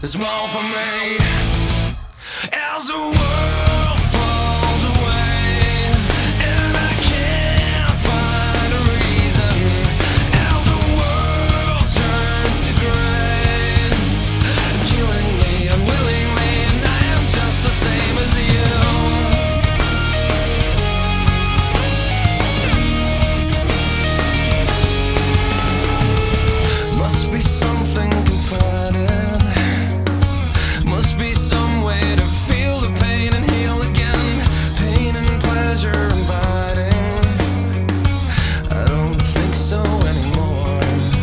There's more for me as the world falls away, and I can't find a reason as the world turns to gray. It's killing me unwillingly, and I am just the same as you. Must be something confiding, must be some way to feel the pain and heal again. Pain and pleasure inviting, I don't think so anymore.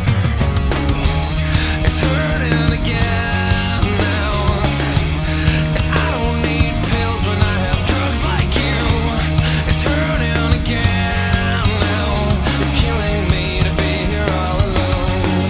It's hurting again now, and I don't need pills when I have drugs like you. It's hurting again now, it's killing me to be here all alone.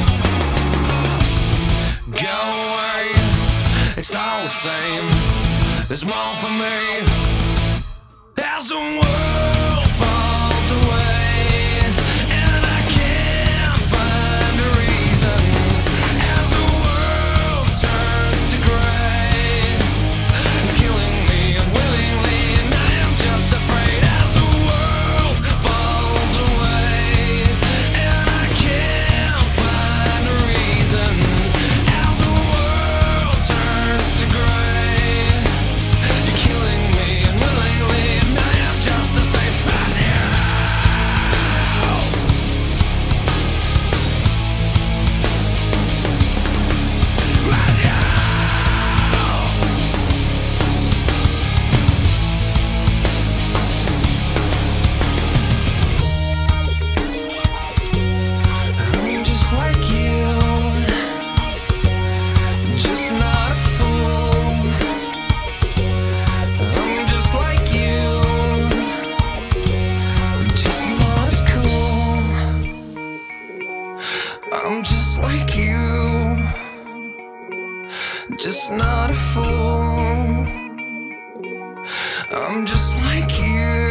Go away, it's all the same. There's more for me as the world falls away, and I can't find a reason as the world turns to gray. It's killing me unwillingly, and I am just afraid as the world falls away, and I can't find a reason as the world turns to gray. You're killing me unwillingly, and I am just the same right now. Right now. I'm just like you, just not a fool. I'm just like you, just not as cool. I'm just like you, just not a fool. I'm just like you.